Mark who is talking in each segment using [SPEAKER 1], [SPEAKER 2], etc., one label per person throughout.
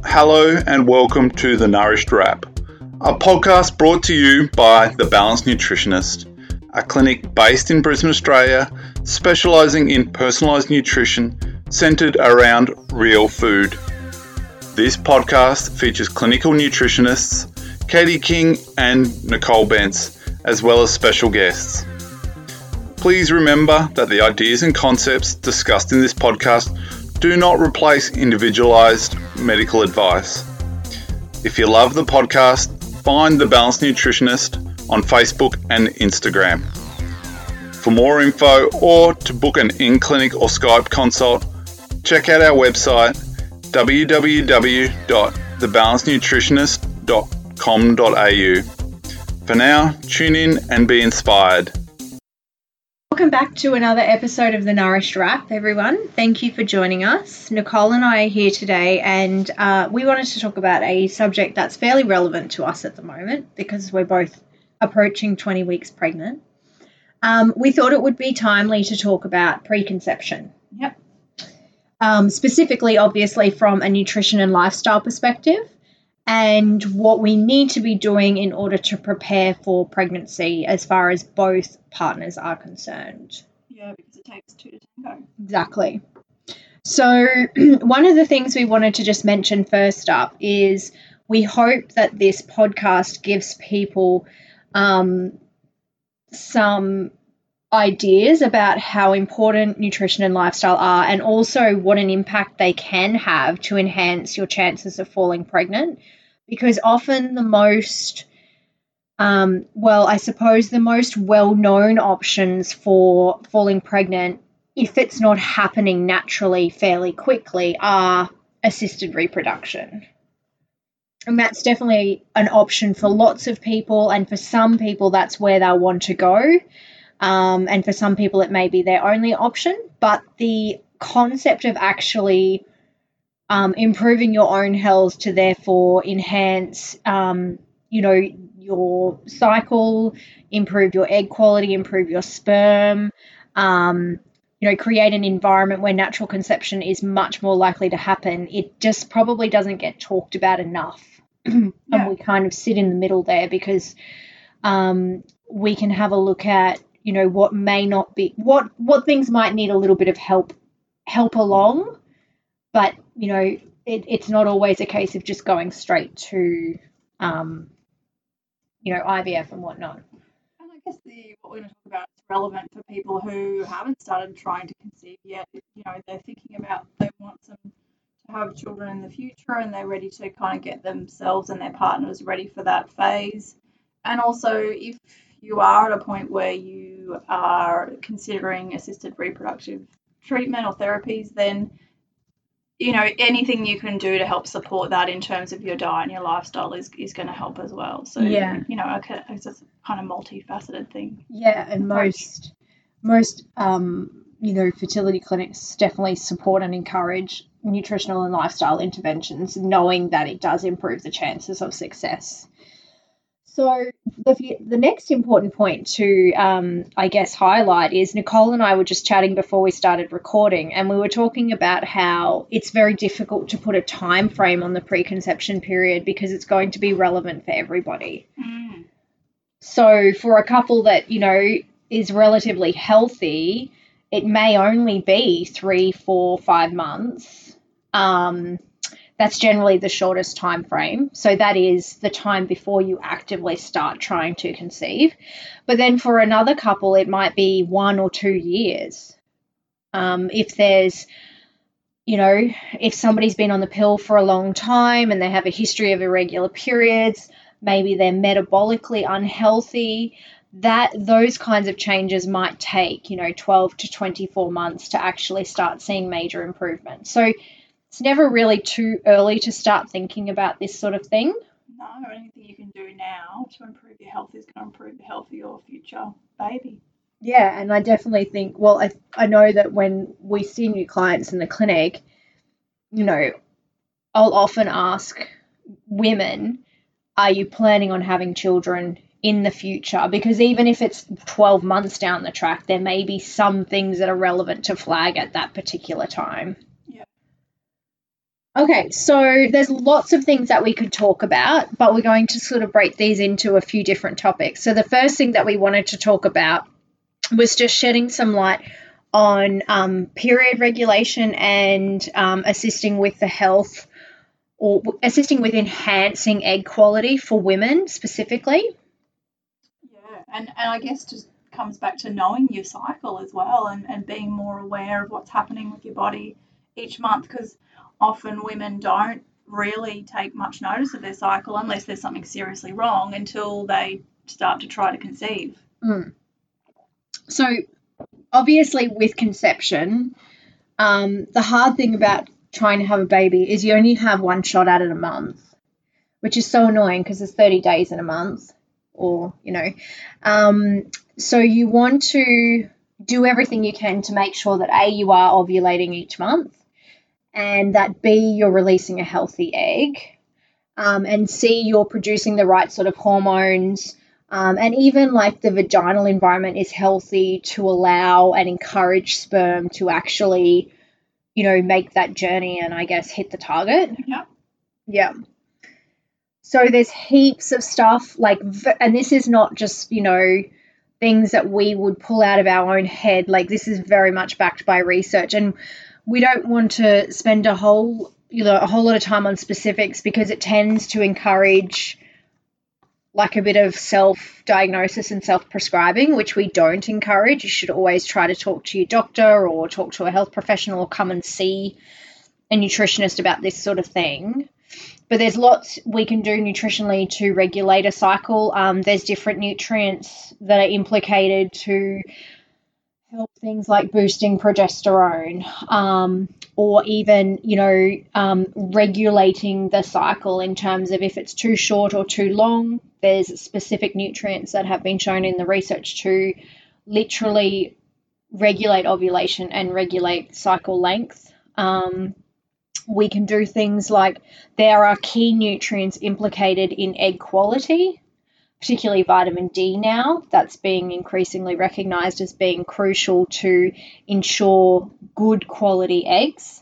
[SPEAKER 1] Hello and welcome to The Nourished Wrap, a podcast brought to you by The Balanced Nutritionist, a clinic based in Brisbane, Australia, specialising in personalised nutrition centred around real food. This podcast features clinical nutritionists Katie King and Nicole Bentz, as well as special guests. Please remember that the ideas and concepts discussed in this podcast do not replace individualised medical advice. If you love the podcast, find The Balanced Nutritionist on Facebook and Instagram. For more info or to book an in-clinic or Skype consult, check out our website www.thebalancednutritionist.com.au. For now, tune in and be inspired.
[SPEAKER 2] Welcome back to another episode of The Nourished Wrap, everyone. Thank you for joining us. Nicole and I are here today, and we wanted to talk about a subject that's fairly relevant to us at the moment because we're both approaching 20 weeks pregnant. We thought it would be timely to talk about preconception.
[SPEAKER 3] Yep.
[SPEAKER 2] Specifically, obviously, from a nutrition and lifestyle perspective, and what we need to be doing in order to prepare for pregnancy as far as both partners are concerned.
[SPEAKER 3] Yeah, because it takes two to tango.
[SPEAKER 2] Exactly. So one of the things we wanted to just mention first up is we hope that this podcast gives people some ideas about how important nutrition and lifestyle are, and also what an impact they can have to enhance your chances of falling pregnant. Because often the most, the most well-known options for falling pregnant, if it's not happening naturally fairly quickly, are assisted reproduction. And that's definitely an option for lots of people, and for some people that's where they'll want to go. And for some people it may be their only option, but the concept of actually improving your own health to therefore enhance, your cycle, improve your egg quality, improve your sperm, create an environment where natural conception is much more likely to happen. It just probably doesn't get talked about enough. And we kind of sit in the middle there because we can have a look at, what may not be, what things might need a little bit of help along, but, it's not always a case of just going straight to, IVF and whatnot.
[SPEAKER 3] And I guess what we're going to talk about is relevant for people who haven't started trying to conceive yet. They're thinking about they want to have children in the future, and they're ready to kind of get themselves and their partners ready for that phase. And also, if you are at a point where you are considering assisted reproductive treatment or therapies, then anything you can do to help support that in terms of your diet and your lifestyle is going to help as well. So it's a kind of multifaceted thing.
[SPEAKER 2] Yeah, and most fertility clinics definitely support and encourage nutritional and lifestyle interventions, knowing that it does improve the chances of success. So the next important point to, highlight is Nicole and I were just chatting before we started recording, and we were talking about how it's very difficult to put a time frame on the preconception period because it's going to be relevant for everybody.
[SPEAKER 3] Mm.
[SPEAKER 2] So for a couple that, is relatively healthy, it may only be 3, 4, 5 months. That's generally the shortest time frame. So that is the time before you actively start trying to conceive. But then for another couple, it might be 1 or 2 years. If there's, if somebody's been on the pill for a long time and they have a history of irregular periods, maybe they're metabolically unhealthy, those kinds of changes might take, 12 to 24 months to actually start seeing major improvement. So it's never really too early to start thinking about this sort of thing.
[SPEAKER 3] No, anything you can do now to improve your health is going to improve the health of your future baby.
[SPEAKER 2] Yeah, and I definitely think, I know that when we see new clients in the clinic, I'll often ask women, are you planning on having children in the future? Because even if it's 12 months down the track, there may be some things that are relevant to flag at that particular time. Okay, so there's lots of things that we could talk about, but we're going to sort of break these into a few different topics. So the first thing that we wanted to talk about was just shedding some light on period regulation and assisting with the health or assisting with enhancing egg quality for women specifically.
[SPEAKER 3] Yeah, and I guess just comes back to knowing your cycle as well, and being more aware of what's happening with your body each month, because often women don't really take much notice of their cycle unless there's something seriously wrong until they start to try to conceive.
[SPEAKER 2] So obviously with conception, the hard thing about trying to have a baby is you only have one shot at it a month, which is so annoying because there's 30 days in a month, or, so you want to do everything you can to make sure that A, you are ovulating each month, and that B, you're releasing a healthy egg, and C, you're producing the right sort of hormones, and even like the vaginal environment is healthy to allow and encourage sperm to actually, make that journey and I guess hit the target.
[SPEAKER 3] Yep.
[SPEAKER 2] Yeah. So there's heaps of stuff and this is not just, things that we would pull out of our own head. Like this is very much backed by research, and we don't want to spend a whole lot of time on specifics because it tends to encourage like a bit of self-diagnosis and self-prescribing, which we don't encourage. You should always try to talk to your doctor or talk to a health professional or come and see a nutritionist about this sort of thing. But there's lots we can do nutritionally to regulate a cycle. There's different nutrients that are implicated to help things like boosting progesterone, or even, regulating the cycle in terms of if it's too short or too long. There's specific nutrients that have been shown in the research to literally regulate ovulation and regulate cycle length. We can do things like there are key nutrients implicated in egg quality, particularly vitamin D now. That's being increasingly recognised as being crucial to ensure good quality eggs.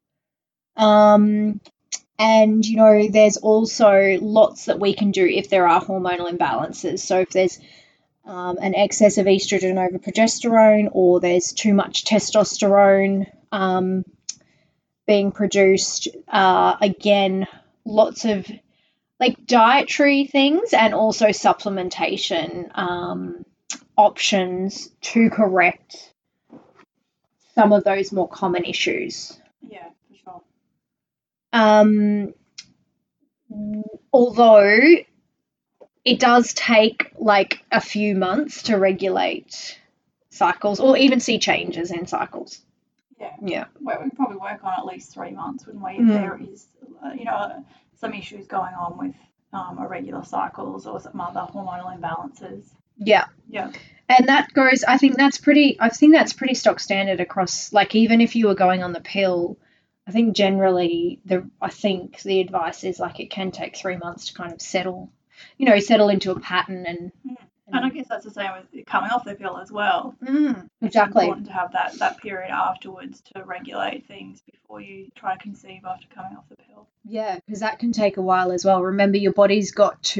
[SPEAKER 2] And, there's also lots that we can do if there are hormonal imbalances. So if there's an excess of estrogen over progesterone, or there's too much testosterone being produced, again, lots of like dietary things and also supplementation options to correct some of those more common issues.
[SPEAKER 3] Yeah, for sure.
[SPEAKER 2] Although it does take like a few months to regulate cycles or even see changes in cycles.
[SPEAKER 3] Yeah. Well, we probably work on at least 3 months when if there is, some issues going on with irregular cycles or some other hormonal imbalances.
[SPEAKER 2] Yeah.
[SPEAKER 3] Yeah.
[SPEAKER 2] And that goes, I think that's pretty stock standard across, like even if you were going on the pill, I think generally the advice is like it can take 3 months to kind of settle into a pattern and
[SPEAKER 3] I guess that's the same with coming off the pill as well.
[SPEAKER 2] Exactly.
[SPEAKER 3] It's important to have that period afterwards to regulate things before you try to conceive after coming off the pill.
[SPEAKER 2] Yeah, because that can take a while as well. Remember, your body's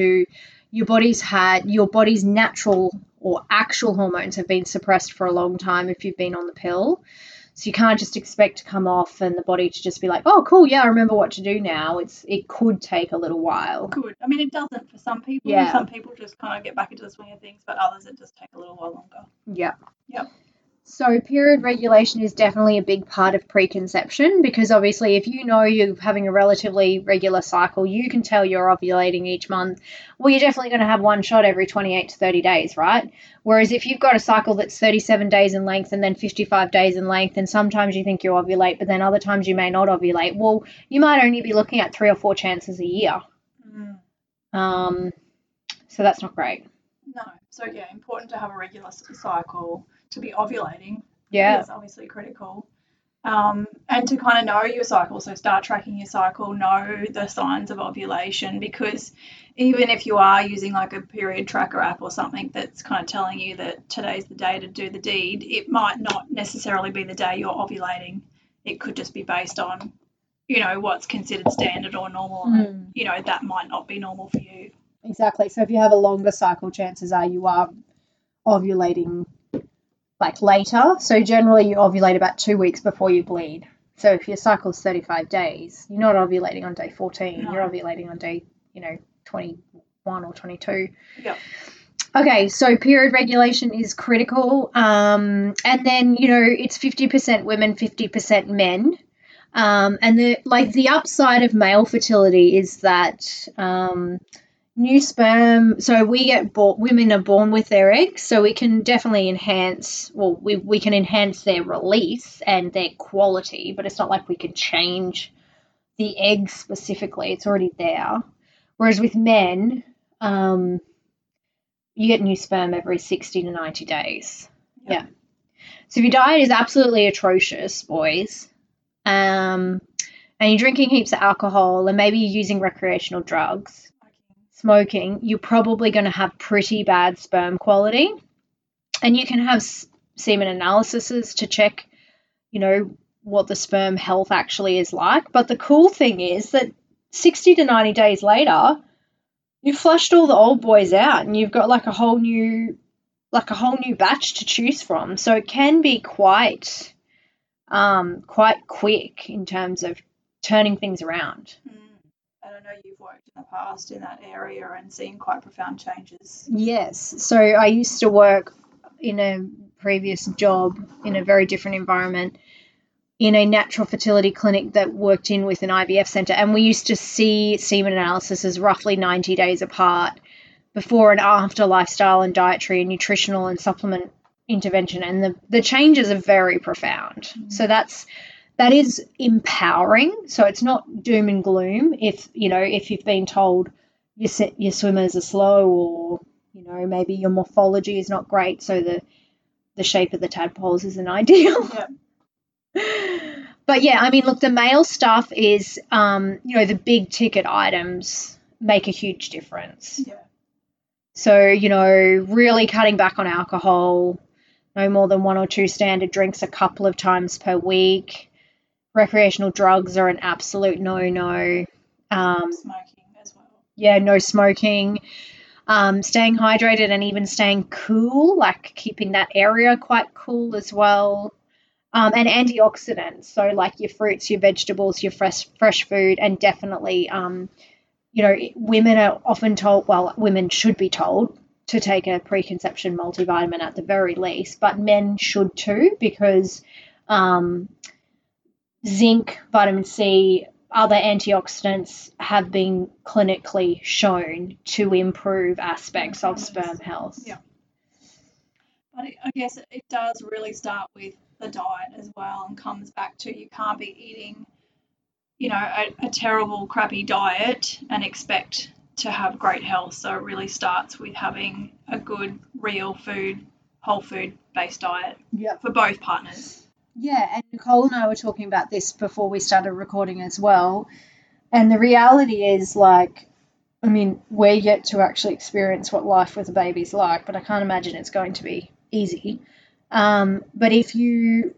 [SPEAKER 2] natural or actual hormones have been suppressed for a long time if you've been on the pill. So you can't just expect to come off and the body to just be like, oh, cool, yeah, I remember what to do now. It could take a little while.
[SPEAKER 3] Could. I mean, it doesn't for some people.
[SPEAKER 2] Yeah.
[SPEAKER 3] Some people just kind of get back into the swing of things, but others it just take a little while longer.
[SPEAKER 2] Yeah.
[SPEAKER 3] Yep.
[SPEAKER 2] So period regulation is definitely a big part of preconception because obviously if you know you're having a relatively regular cycle, you can tell you're ovulating each month. Well, you're definitely going to have one shot every 28 to 30 days, right? Whereas if you've got a cycle that's 37 days in length and then 55 days in length, and sometimes you think you ovulate, but then other times you may not ovulate, well, you might only be looking at 3 or 4 chances a year. So that's not great.
[SPEAKER 3] No. So, yeah, important to have a regular cycle to be ovulating.
[SPEAKER 2] Yeah.
[SPEAKER 3] It's obviously critical. And to kind of know your cycle, so start tracking your cycle, know the signs of ovulation, because even if you are using like a period tracker app or something that's kind of telling you that today's the day to do the deed, it might not necessarily be the day you're ovulating. It could just be based on, you know, what's considered standard or normal, and, you know, that might not be normal for you.
[SPEAKER 2] Exactly. So if you have a longer cycle, chances are you are ovulating like later. So generally you ovulate about 2 weeks before you bleed. So if your cycle's 35 days, you're not ovulating on day 14.
[SPEAKER 3] No.
[SPEAKER 2] You're ovulating on day, 21 or 22.
[SPEAKER 3] Yep.
[SPEAKER 2] Okay, so period regulation is critical. And then, it's 50% women, 50% men. And the upside of male fertility is that new sperm, so women are born with their eggs, so we can definitely we can enhance their release and their quality, but it's not like we can change the egg specifically. It's already there. Whereas with men, you get new sperm every 60 to 90 days.
[SPEAKER 3] Yep.
[SPEAKER 2] Yeah. So if your diet is absolutely atrocious, boys, and you're drinking heaps of alcohol and maybe you're using recreational drugs, smoking, you're probably going to have pretty bad sperm quality. And you can have semen analyses to check, what the sperm health actually is like. But the cool thing is that 60 to 90 days later, you've flushed all the old boys out and you've got like a whole new batch to choose from. So it can be quite quick in terms of turning things around.
[SPEAKER 3] And I know you've worked in the past in that area and seen quite profound changes.
[SPEAKER 2] Yes. So I used to work in a previous job in a very different environment in a natural fertility clinic that worked in with an IVF centre, and we used to see semen analysis as roughly 90 days apart, before and after lifestyle and dietary and nutritional and supplement intervention, and the changes are very profound. So that is empowering. So it's not doom and gloom if you've been told your swimmers are slow, or maybe your morphology is not great, so the shape of the tadpoles isn't ideal.
[SPEAKER 3] Yeah.
[SPEAKER 2] But yeah, I mean, look, the male stuff is the big ticket items make a huge difference.
[SPEAKER 3] Yeah.
[SPEAKER 2] So, really cutting back on alcohol, no more than 1 or 2 standard drinks a couple of times per week. Recreational drugs are an absolute no-no.
[SPEAKER 3] Smoking as well.
[SPEAKER 2] Yeah, no smoking. Staying hydrated and even staying cool, like keeping that area quite cool as well. And antioxidants, so like your fruits, your vegetables, your fresh food, and definitely, women are often told, well, women should be told to take a preconception multivitamin at the very least, but men should too, because zinc, vitamin C, other antioxidants have been clinically shown to improve aspects of sperm health.
[SPEAKER 3] Yeah. But I guess it does really start with the diet as well, and comes back to you can't be eating, a terrible, crappy diet and expect to have great health. So it really starts with having a good, real food, whole food based diet for both partners.
[SPEAKER 2] Yeah, and Nicole and I were talking about this before we started recording as well. And the reality is, we're yet to actually experience what life with a baby is like, but I can't imagine it's going to be easy. But if you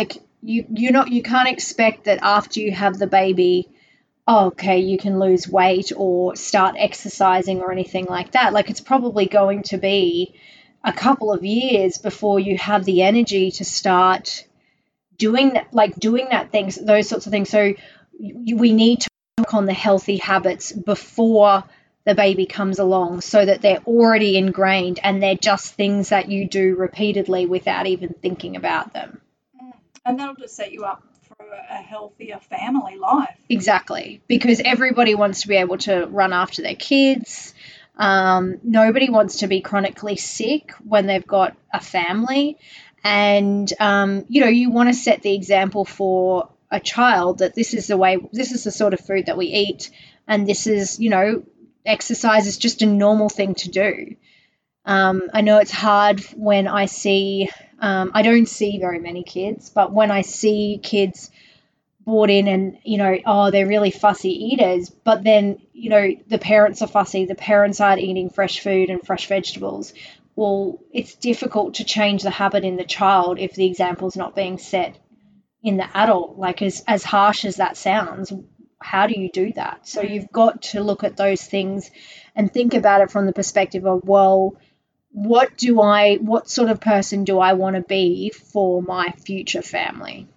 [SPEAKER 2] you can't expect that after you have the baby, you can lose weight or start exercising or anything like that. Like, it's probably going to be a couple of years before you have the energy to start doing that things, those sorts of things. So we need to work on the healthy habits before the baby comes along, so that they're already ingrained and they're just things that you do repeatedly without even thinking about them.
[SPEAKER 3] And that'll just set you up for a healthier family life.
[SPEAKER 2] Exactly, because everybody wants to be able to run after their kids. Nobody wants to be chronically sick when they've got a family. And, you want to set the example for a child that this is the sort of food that we eat, and this is, exercise is just a normal thing to do. I know it's hard when I see, I don't see very many kids, but when I see kids brought in and, they're really fussy eaters, but then, the parents are fussy, the parents aren't eating fresh food and fresh vegetables. Well, it's difficult to change the habit in the child if the example's not being set, in the adult. Like, as harsh as that sounds, how do you do that? So you've got to look at those things and think about it from the perspective of, well, what sort of person do I want to be for my future family?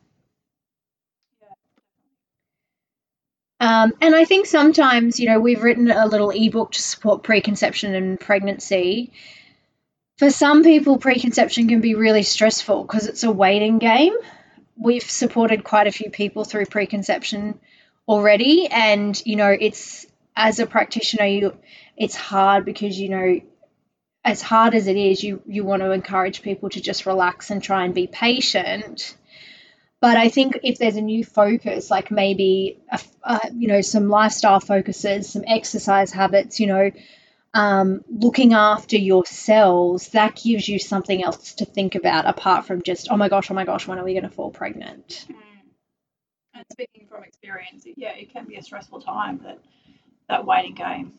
[SPEAKER 2] And I think sometimes, we've written a little ebook to support preconception and pregnancy. For some people, preconception can be really stressful because it's a waiting game. We've supported quite a few people through preconception already, and it's, as a practitioner, it's hard because as hard as it is, you want to encourage people to just relax and try and be patient. But I think if there's a new focus, like maybe some lifestyle focuses, some exercise habits, looking after your cells, that gives you something else to think about apart from just, oh my gosh, when are we going to fall pregnant?
[SPEAKER 3] And speaking from experience, it can be a stressful time, that waiting game.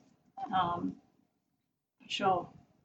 [SPEAKER 3] Sure.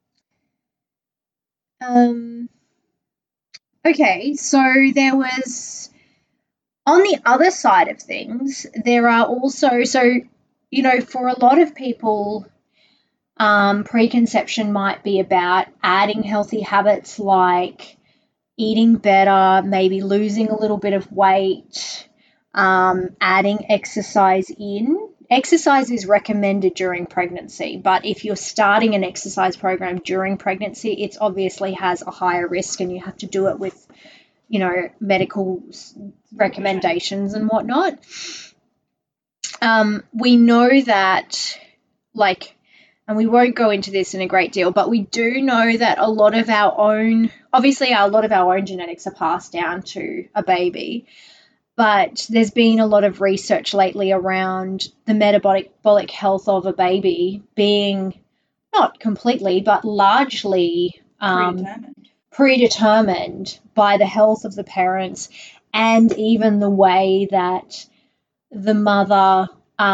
[SPEAKER 2] Okay, so there was, on the other side of things, there are also, for a lot of people, preconception might be about adding healthy habits like eating better, maybe losing a little bit of weight, adding exercise in. Exercise is recommended during pregnancy, but if you're starting an exercise program during pregnancy, it obviously has a higher risk and you have to do it with, medical recommendations and whatnot. We know that, and we won't go into this in a great deal, but we do know that a lot of our own genetics are passed down to a baby. But there's been a lot of research lately around the metabolic health of a baby being not completely, but largely predetermined by the health of the parents and even the way that the mother,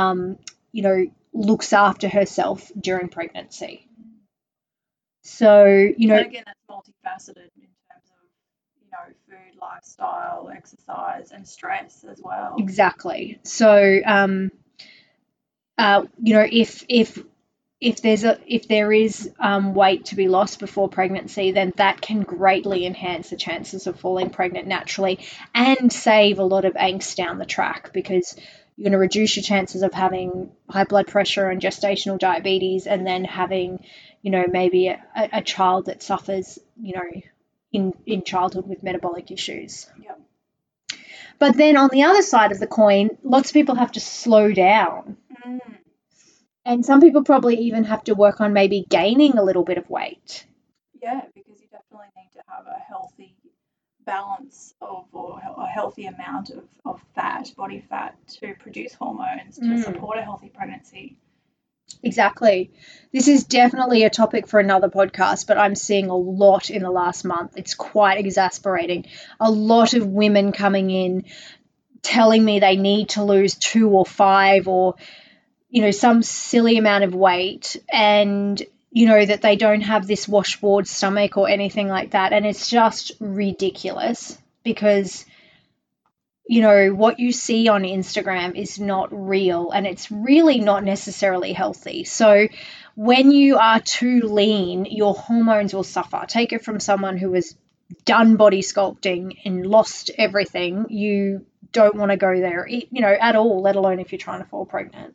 [SPEAKER 2] looks after herself during pregnancy. So,
[SPEAKER 3] and again, that's multifaceted in terms of, food, lifestyle, exercise, and stress as well.
[SPEAKER 2] Exactly. So, if there is weight to be lost before pregnancy, then that can greatly enhance the chances of falling pregnant naturally and save a lot of angst down the track, because you're going to reduce your chances of having high blood pressure and gestational diabetes, and then having, maybe a child that suffers, in childhood with metabolic issues.
[SPEAKER 3] Yep.
[SPEAKER 2] But then on the other side of the coin, lots of people have to slow down. And some people probably even have to work on maybe gaining a little bit of weight.
[SPEAKER 3] Yeah, because you definitely need to have a healthy balance or a healthy amount of fat, body fat, to produce hormones to support a healthy pregnancy.
[SPEAKER 2] Exactly. This is definitely a topic for another podcast, but I'm seeing a lot in the last month. It's quite exasperating. A lot of women coming in telling me they need to lose 2 or 5 or, some silly amount of weight, and, that they don't have this washboard stomach or anything like that. And it's just ridiculous because, what you see on Instagram is not real, and it's really not necessarily healthy. So when you are too lean, your hormones will suffer. Take it from someone who has done body sculpting and lost everything. You don't want to go there, at all, let alone if you're trying to fall pregnant.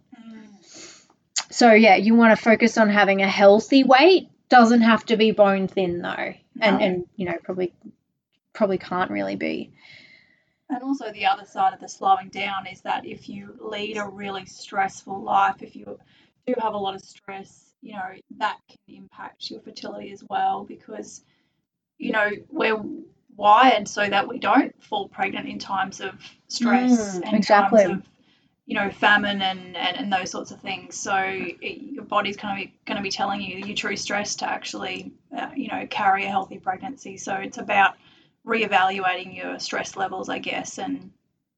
[SPEAKER 2] So, you want to focus on having a healthy weight. Doesn't have to be bone thin, though. No. And probably can't really be.
[SPEAKER 3] And also the other side of the slowing down is that if you lead a really stressful life, if you do have a lot of stress, that can impact your fertility as well, because, we're wired so that we don't fall pregnant in times of stress and
[SPEAKER 2] exactly.
[SPEAKER 3] times of, famine and those sorts of things. So your body's going to be telling you you're too stressed to actually, carry a healthy pregnancy. So it's about reevaluating your stress levels, I guess, and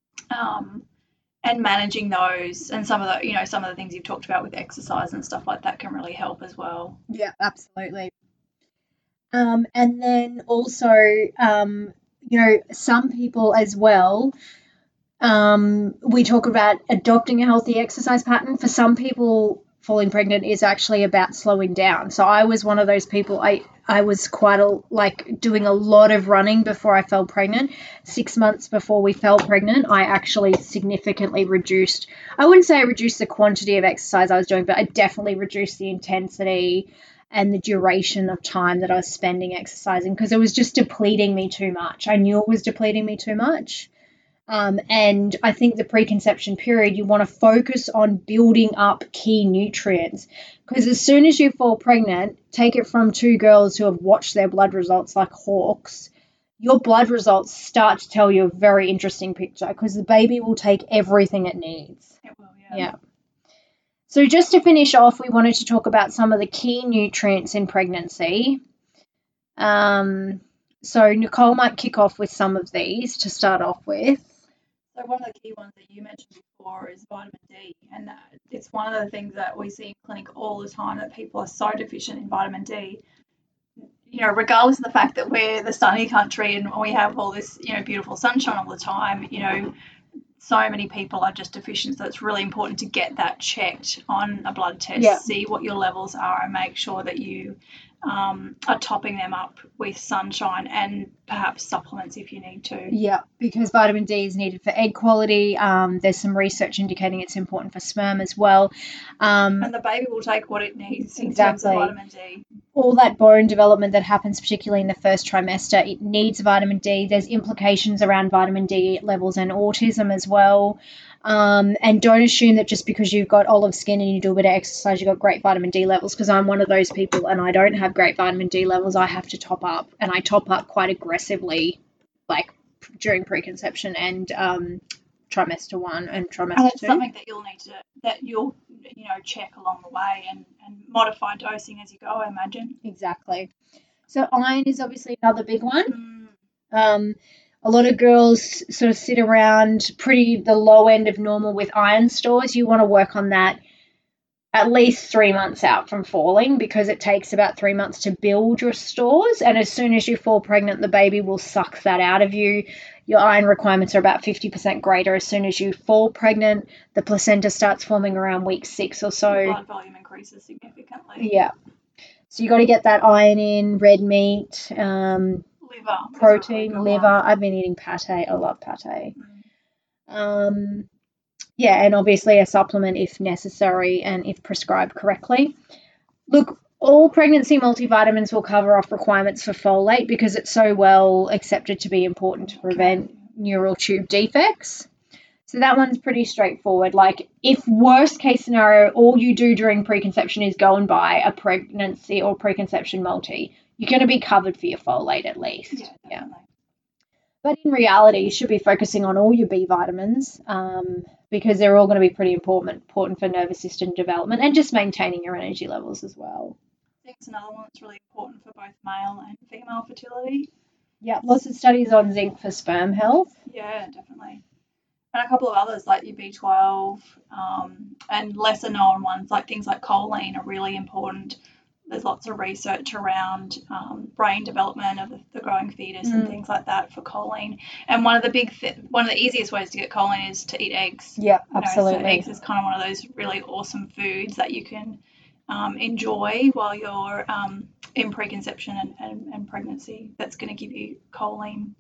[SPEAKER 3] managing those, and some of the things you've talked about with exercise and stuff like that can really help as well.
[SPEAKER 2] Yeah, absolutely. And then also, some people as well, we talk about adopting a healthy exercise pattern. For some people, falling pregnant is actually about slowing down. So I was one of those people. I was doing a lot of running before I fell pregnant. 6 months before we fell pregnant, I actually significantly reduced. I wouldn't say I reduced the quantity of exercise I was doing, but I definitely reduced the intensity and the duration of time that I was spending exercising, because it was just depleting me too much. I knew it was depleting me too much. And I think the preconception period, you want to focus on building up key nutrients, because as soon as you fall pregnant, take it from two girls who have watched their blood results like hawks, your blood results start to tell you a very interesting picture, because the baby will take everything it needs.
[SPEAKER 3] It will, yeah.
[SPEAKER 2] Yeah. So just to finish off, we wanted to talk about some of the key nutrients in pregnancy. So Nicole might kick off with some of these to start off with.
[SPEAKER 3] So one of the key ones that you mentioned before is vitamin D, and it's one of the things that we see in clinic all the time, that people are so deficient in vitamin D. Regardless of the fact that we're the sunny country and we have all this, beautiful sunshine all the time, so many people are just deficient. So it's really important to get that checked on a blood test, see what your levels are, and make sure that you are topping them up with sunshine and perhaps supplements if you need to.
[SPEAKER 2] Yeah, because vitamin D is needed for egg quality. There's some research indicating it's important for sperm as well.
[SPEAKER 3] And the baby will take what it needs in terms of vitamin D.
[SPEAKER 2] All that bone development that happens, particularly in the first trimester, it needs vitamin D. There's implications around vitamin D levels and autism as well. And don't assume that just because you've got olive skin and you do a bit of exercise, you've got great vitamin D levels, because I'm one of those people and I don't have great vitamin D levels. I have to top up, and I top up quite aggressively, like during preconception and trimester 1 and trimester 2.
[SPEAKER 3] And it's something that you'll check along the way and modify dosing as you go, I imagine.
[SPEAKER 2] Exactly. So iron is obviously another big one. A lot of girls sort of sit around the low end of normal with iron stores. You want to work on that at least 3 months out from falling, because it takes about 3 months to build your stores. And as soon as you fall pregnant, the baby will suck that out of you. Your iron requirements are about 50% greater as soon as you fall pregnant. The placenta starts forming around week 6 or so.
[SPEAKER 3] The blood volume increases significantly.
[SPEAKER 2] Yeah. So you got to get that iron in, red meat,
[SPEAKER 3] liver,
[SPEAKER 2] protein, liver. I've been eating pate. I love pate. And obviously a supplement if necessary and if prescribed correctly. Look, all pregnancy multivitamins will cover off requirements for folate, because it's so well accepted to be important to prevent neural tube defects. So that one's pretty straightforward. Like, if worst case scenario, all you do during preconception is go and buy a pregnancy or preconception multi, you're going to be covered for your folate at least.
[SPEAKER 3] Yeah.
[SPEAKER 2] But in reality, you should be focusing on all your B vitamins, because they're all going to be pretty important for nervous system development and just maintaining your energy levels as well.
[SPEAKER 3] Zinc's another one that's really important for both male and female fertility.
[SPEAKER 2] Yeah, lots of studies on zinc for sperm health.
[SPEAKER 3] Yeah, definitely. And a couple of others like your B12 and lesser known ones like things like choline are really important. There's lots of research around brain development of the growing fetus and things like that for choline. And one of the easiest ways to get choline is to eat eggs.
[SPEAKER 2] Yeah, absolutely.
[SPEAKER 3] So eggs is kind of one of those really awesome foods that you can enjoy while you're in preconception and pregnancy. That's going to give you choline.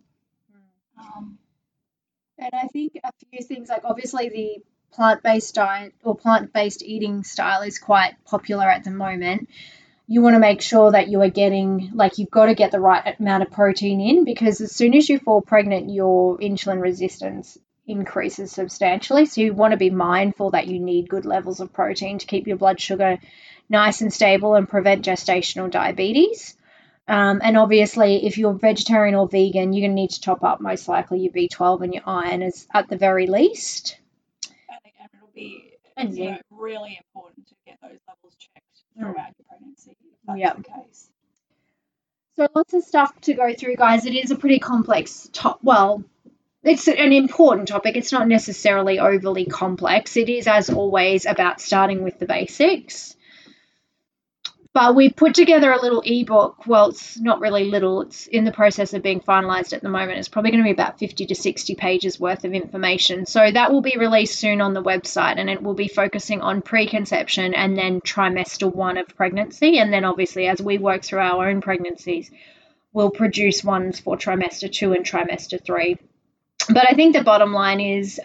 [SPEAKER 2] And I think a few things, like obviously the plant-based diet or plant-based eating style is quite popular at the moment. You want to make sure that you are getting, you've got to get the right amount of protein in, because as soon as you fall pregnant, your insulin resistance increases substantially. So you want to be mindful that you need good levels of protein to keep your blood sugar nice and stable and prevent gestational diabetes. And obviously, if you're vegetarian or vegan, you're going to need to top up most likely your B12 and your iron at the very least.
[SPEAKER 3] And it'll be really important to get those levels checked throughout your pregnancy, if that's the case.
[SPEAKER 2] So lots of stuff to go through, guys. It is a pretty complex it's an important topic. It's not necessarily overly complex. It is, as always, about starting with the basics. But we put together a little ebook. Well, it's not really little. It's in the process of being finalised at the moment. It's probably going to be about 50 to 60 pages worth of information. So that will be released soon on the website, and it will be focusing on preconception and then trimester 1 of pregnancy. And then obviously as we work through our own pregnancies, we'll produce ones for trimester 2 and trimester 3. But I think the bottom line is,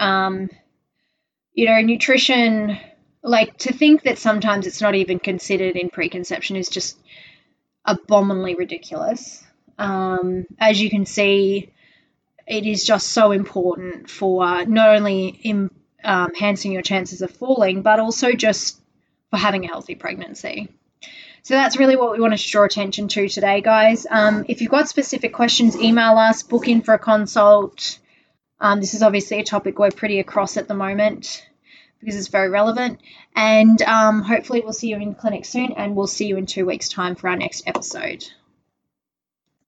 [SPEAKER 2] nutrition, like, to think that sometimes it's not even considered in preconception is just abominably ridiculous. As you can see, it is just so important for not only enhancing your chances of falling, but also just for having a healthy pregnancy. So that's really what we wanted to draw attention to today, guys. If you've got specific questions, email us, book in for a consult. This is obviously a topic we're pretty across at the moment because it's very relevant. And hopefully we'll see you in clinic soon, and we'll see you in 2 weeks' time for our next episode.